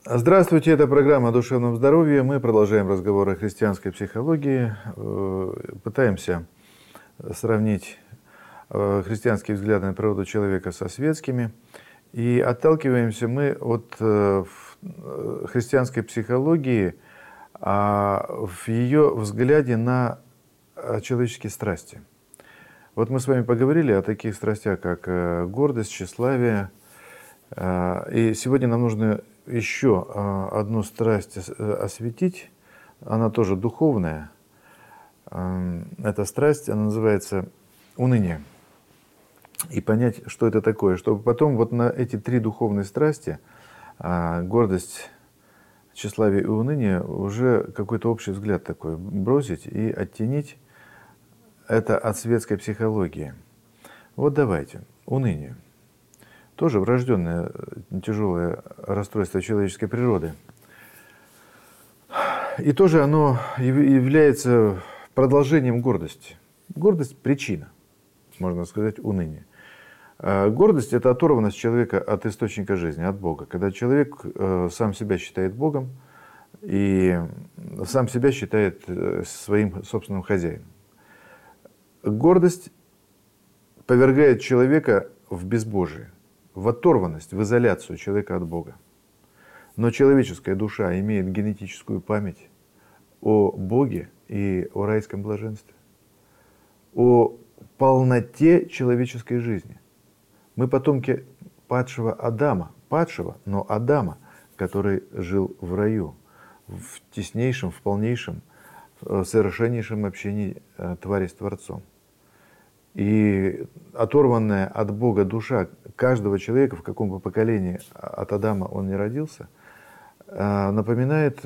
Здравствуйте, это программа о душевном здоровье. Мы продолжаем разговор о христианской психологии. Пытаемся сравнить христианские взгляды на природу человека со светскими. И отталкиваемся мы от христианской психологии, в ее взгляде на человеческие страсти. Вот мы с вами поговорили о таких страстях, как гордость, тщеславие. И сегодня нам нужно еще одну страсть осветить. Она тоже духовная. Эта страсть, она называется уныние. И понять, что это такое, чтобы потом вот на эти три духовные страсти, гордость, тщеславие и уныние, уже какой-то общий взгляд такой бросить и оттенить это от светской психологии. Вот давайте. Уныние. Тоже врожденное тяжелое расстройство человеческой природы. И тоже оно является продолжением гордости. Гордость – причина, можно сказать, уныния. Гордость – это оторванность человека от источника жизни, от Бога. Когда человек сам себя считает Богом и сам себя считает своим собственным хозяином. Гордость повергает человека в безбожие, в оторванность, в изоляцию человека от Бога. Но человеческая душа имеет генетическую память о Боге и о райском блаженстве, о полноте человеческой жизни. Мы потомки падшего Адама, но Адама, который жил в раю, в теснейшем, в полнейшем, в совершеннейшем общении твари с Творцом. И оторванная от Бога душа каждого человека, в каком бы поколении от Адама он не родился, напоминает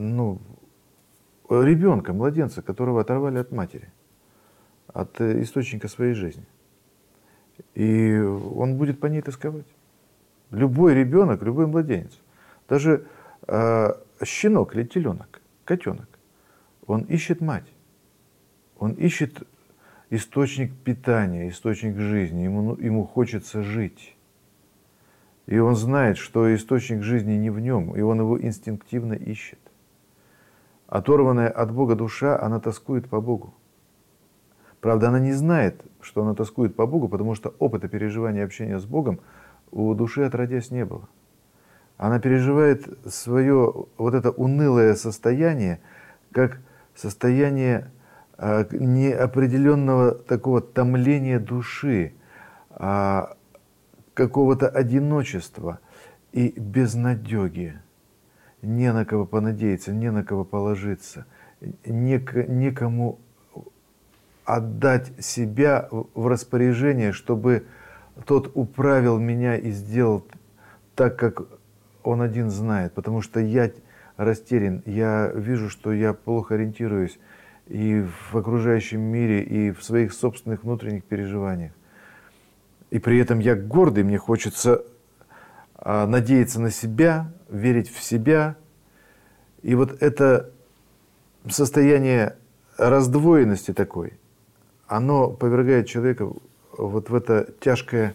ребенка, младенца, которого оторвали от матери, от источника своей жизни. И он будет по ней тосковать. Любой ребенок, любой младенец, даже щенок или теленок, котенок, он ищет мать, он ищет источник питания, источник жизни, ему хочется жить. И он знает, что источник жизни не в нем, и он его инстинктивно ищет. Оторванная от Бога душа, она тоскует по Богу. Правда, она не знает, что она тоскует по Богу, потому что опыта переживания общения с Богом у души отродясь не было. Она переживает свое вот это унылое состояние, как состояние неопределенного такого томления души, какого-то одиночества и безнадеги. Не на кого понадеяться, не на кого положиться, некому отдать себя в распоряжение, чтобы тот управил меня и сделал так, как он один знает. Потому что я растерян, я вижу, что я плохо ориентируюсь и в окружающем мире, и в своих собственных внутренних переживаниях. И при этом я гордый, мне хочется надеяться на себя, верить в себя. И вот это состояние раздвоенности такой, оно повергает человека вот в это тяжкое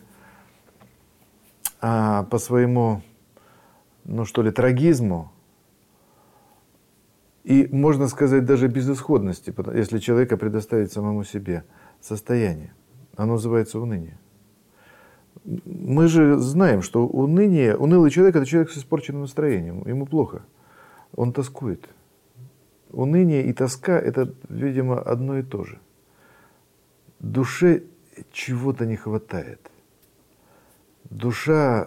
по своему, трагизму, и, можно сказать, даже безысходности, если человека предоставить самому себе состояние. Оно называется уныние. Мы же знаем, что унылый человек – это человек с испорченным настроением. Ему плохо. Он тоскует. Уныние и тоска – это, видимо, одно и то же. Душе чего-то не хватает. Душа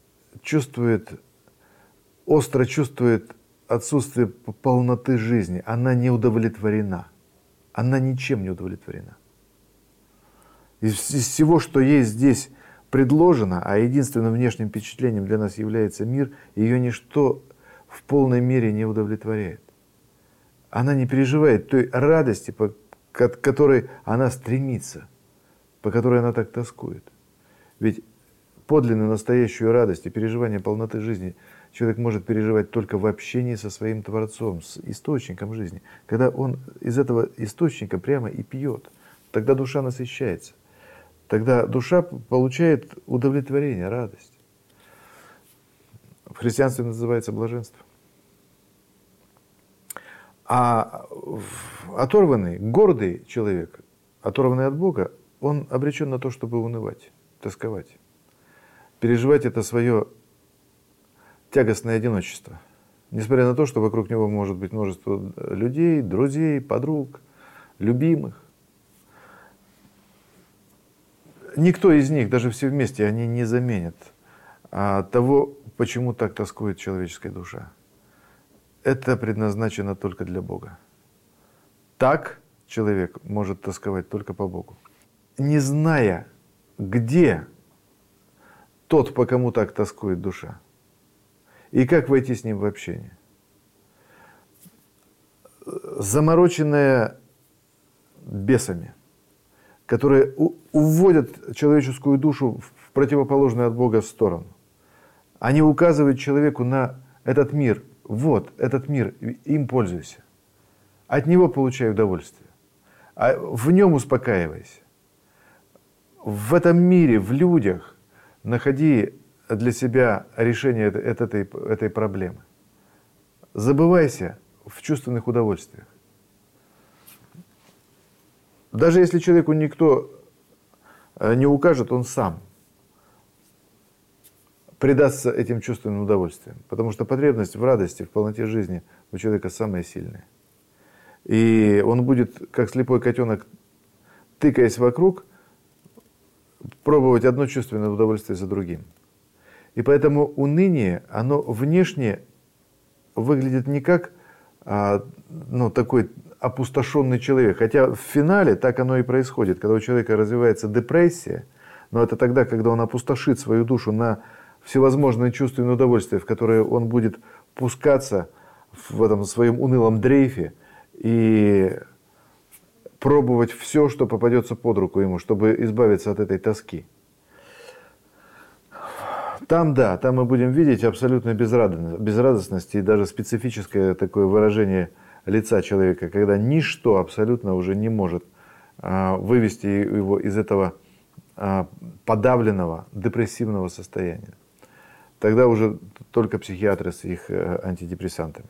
остро чувствует отсутствие полноты жизни. Она не удовлетворена. Она ничем не удовлетворена. Из всего, что ей здесь предложено, а единственным внешним впечатлением для нас является мир, ее ничто в полной мере не удовлетворяет. Она не переживает той радости, к которой она стремится, по которой она так тоскует. Ведь подлинную настоящую радость и переживание полноты жизни человек может переживать только в общении со своим Творцом, с источником жизни. Когда он из этого источника прямо и пьет, тогда душа насыщается. Тогда душа получает удовлетворение, радость. христианстве называется блаженство. А оторванный, гордый человек, оторванный от Бога, он обречен на то, чтобы унывать, тосковать, переживать это свое тягостное одиночество. Несмотря на то, что вокруг него может быть множество людей, друзей, подруг, любимых. Никто из них, даже все вместе, они не заменят того, почему так тоскует человеческая душа. Это предназначено только для Бога. Так человек может тосковать только по Богу. Не зная, где тот, по кому так тоскует душа, и как войти с ним в общение. Замороченная бесами, которые уводят человеческую душу в противоположную от Бога сторону. Они указывают человеку на этот мир. Вот, этот мир, им пользуйся. От него получай удовольствие. А в нем успокаивайся. В этом мире, в людях находи для себя решение этой проблемы. Забывайся в чувственных удовольствиях. Даже если человеку никто не укажет, он сам предастся этим чувственным удовольствиям. Потому что потребность в радости, в полноте жизни у человека самая сильная. И он будет, как слепой котенок, тыкаясь вокруг, пробовать одно чувственное удовольствие за другим. И поэтому уныние, оно внешне выглядит не как такой опустошенный человек. Хотя в финале так оно и происходит. Когда у человека развивается депрессия, но это тогда, когда он опустошит свою душу на всевозможные чувственные удовольствия, в которые он будет пускаться в этом своем унылом дрейфе и пробовать все, что попадется под руку ему, чтобы избавиться от этой тоски. Там, да, там мы будем видеть абсолютную безрадостность и даже специфическое такое выражение лица человека, когда ничто абсолютно уже не может вывести его из этого подавленного, депрессивного состояния. Тогда уже только психиатры с их антидепрессантами.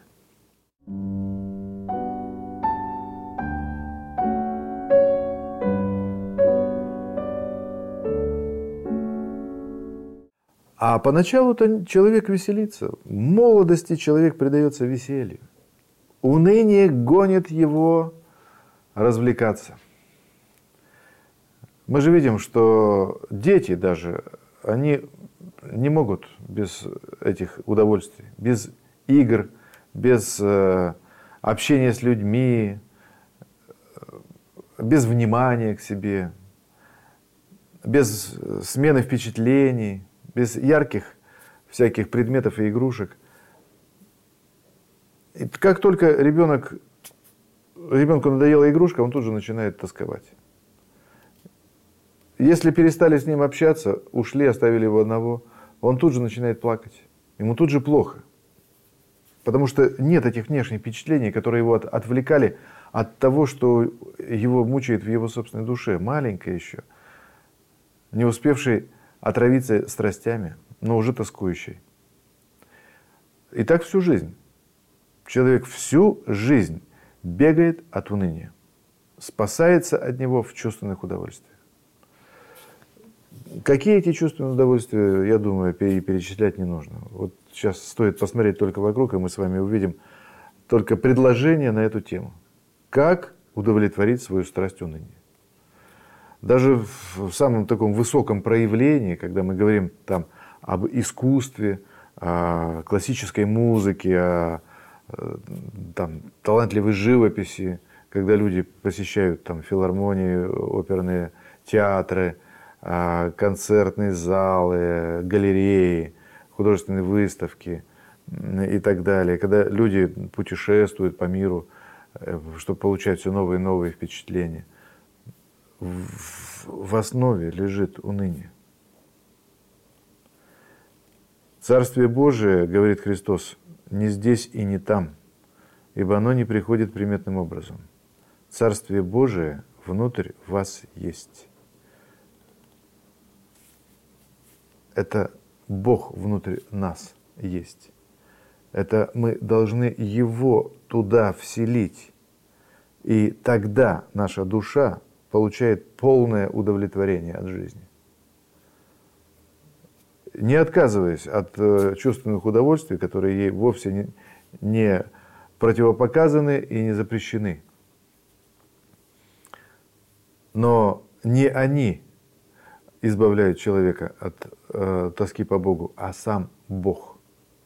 А поначалу-то человек веселится. В молодости человек предается веселью. Уныние гонит его развлекаться. Мы же видим, что дети даже, они не могут без этих удовольствий, без игр, без общения с людьми, без внимания к себе, без смены впечатлений, без ярких всяких предметов и игрушек. И как только ребенку надоела игрушка, он тут же начинает тосковать. Если перестали с ним общаться, ушли, оставили его одного, он тут же начинает плакать. Ему тут же плохо. Потому что нет этих внешних впечатлений, которые его отвлекали от того, что его мучает в его собственной душе. Маленькая еще, не успевший отравиться страстями, но уже тоскующий. И так всю жизнь. Человек всю жизнь бегает от уныния, спасается от него в чувственных удовольствиях. Какие эти чувственные удовольствия, я думаю, перечислять не нужно. Вот сейчас стоит посмотреть только вокруг, и мы с вами увидим только предложение на эту тему. Как удовлетворить свою страсть уныния? Даже в самом таком высоком проявлении, когда мы говорим там об искусстве, о классической музыке, о талантливой живописи, когда люди посещают там филармонии, оперные театры, концертные залы, галереи, художественные выставки и так далее. Когда люди путешествуют по миру, чтобы получать все новые и новые впечатления. В основе лежит уныние. Царствие Божие, говорит Христос, не здесь и не там, ибо оно не приходит приметным образом. Царствие Божие внутрь вас есть. Это Бог внутрь нас есть. Это мы должны Его туда вселить. И тогда наша душа получает полное удовлетворение от жизни. Не отказываясь от чувственных удовольствий, которые ей вовсе не противопоказаны и не запрещены. Но не они избавляют человека от тоски по Богу, а сам Бог.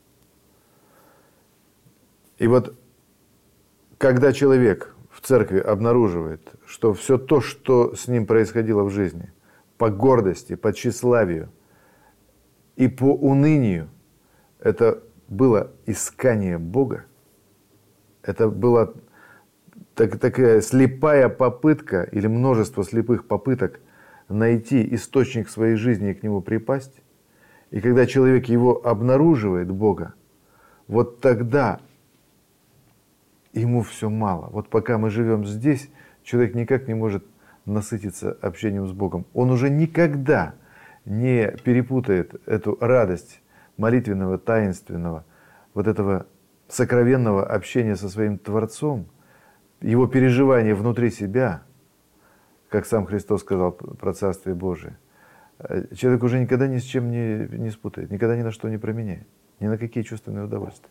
И вот когда человек в церкви обнаруживает, что все то, что с ним происходило в жизни, по гордости, по тщеславию и по унынию, это было искание Бога, это была такая слепая попытка или множество слепых попыток найти источник своей жизни и к нему припасть. И когда человек его обнаруживает, Бога, вот тогда ему все мало. Вот пока мы живем здесь, человек никак не может насытиться общением с Богом. Он уже никогда не перепутает эту радость молитвенного, таинственного, вот этого сокровенного общения со своим Творцом, его переживания внутри себя, как сам Христос сказал про Царствие Божие. Человек уже никогда ни с чем не спутает, никогда ни на что не променяет, ни на какие чувственные удовольствия.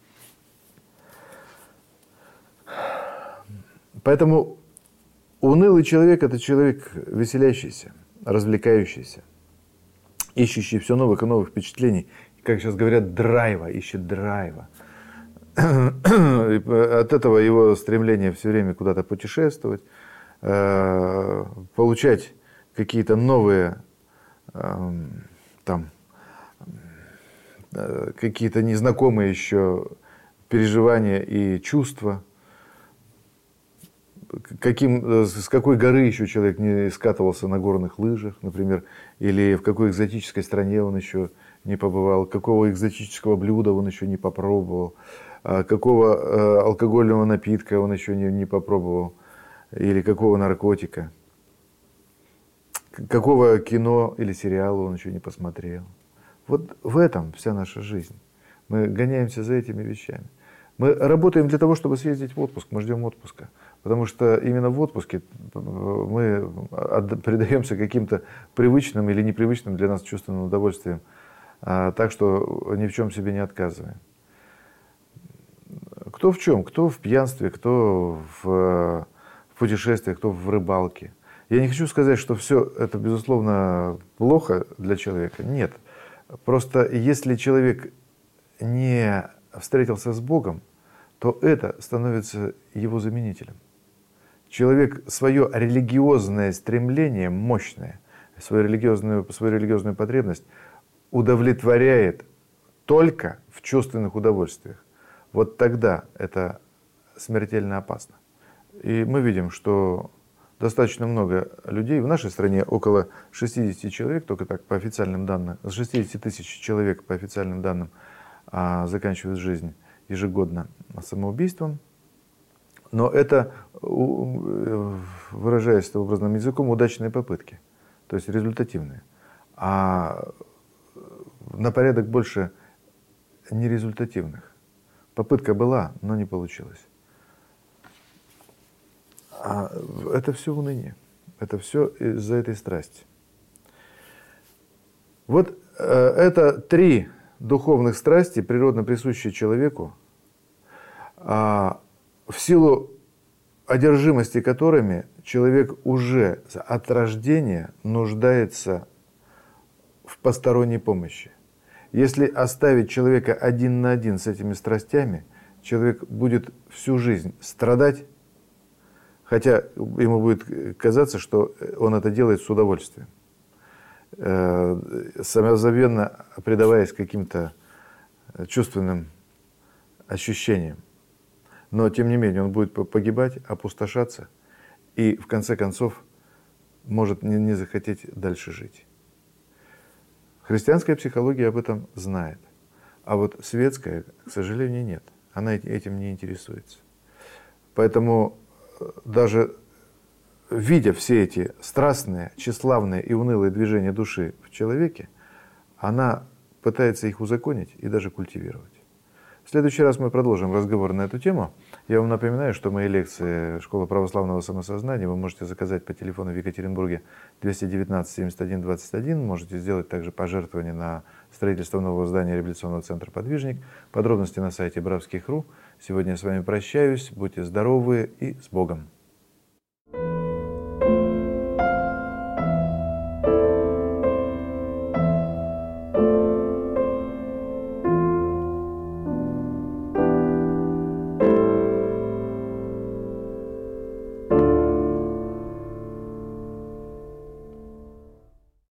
Поэтому унылый человек – это человек веселящийся, развлекающийся, ищущий все новых и новых впечатлений. Как сейчас говорят, драйва, ищет драйва. От этого его стремление все время куда-то путешествовать, получать какие-то новые, какие-то незнакомые еще переживания и чувства. С какой горы еще человек не скатывался на горных лыжах, например, или в какой экзотической стране он еще не побывал, какого экзотического блюда он еще не попробовал, какого алкогольного напитка он еще не попробовал, или какого наркотика, какого кино или сериала он еще не посмотрел. Вот в этом вся наша жизнь. Мы гоняемся за этими вещами. Мы работаем для того, чтобы съездить в отпуск, мы ждем отпуска. Потому что именно в отпуске мы предаемся каким-то привычным или непривычным для нас чувственным удовольствиям, так что ни в чем себе не отказываем. Кто в чем? Кто в пьянстве, кто в путешествиях, кто в рыбалке. Я не хочу сказать, что все это, безусловно, плохо для человека. Нет. Просто если человек не встретился с Богом, то это становится его заменителем. Человек свое религиозное стремление, мощное, свою религиозную потребность удовлетворяет только в чувственных удовольствиях. Вот тогда это смертельно опасно. И мы видим, что достаточно много людей, в нашей стране около 60 человек, только так по официальным данным, 60 тысяч человек по официальным данным заканчивают жизнь ежегодно самоубийством. Но это, выражаясь образным языком, удачные попытки, то есть результативные. А на порядок больше нерезультативных. Попытка была, но не получилось. А это все уныние. Это все из-за этой страсти. Вот это 3 духовных страсти, природно присущие человеку, в силу одержимости которыми человек уже от рождения нуждается в посторонней помощи. Если оставить человека один на один с этими страстями, человек будет всю жизнь страдать, хотя ему будет казаться, что он это делает с удовольствием, самозабвенно предаваясь каким-то чувственным ощущениям. Но, тем не менее, он будет погибать, опустошаться и, в конце концов, может не захотеть дальше жить. Христианская психология об этом знает, а вот светская, к сожалению, нет. Она этим не интересуется. Поэтому даже видя все эти страстные, тщеславные и унылые движения души в человеке, она пытается их узаконить и даже культивировать. В следующий раз мы продолжим разговор на эту тему. Я вам напоминаю, что мои лекции «Школа православного самосознания» вы можете заказать по телефону в Екатеринбурге 219 71 21. Можете сделать также пожертвование на строительство нового здания реабилитационного центра «Подвижник». Подробности на сайте bravskих.ru. Сегодня я с вами прощаюсь. Будьте здоровы и с Богом!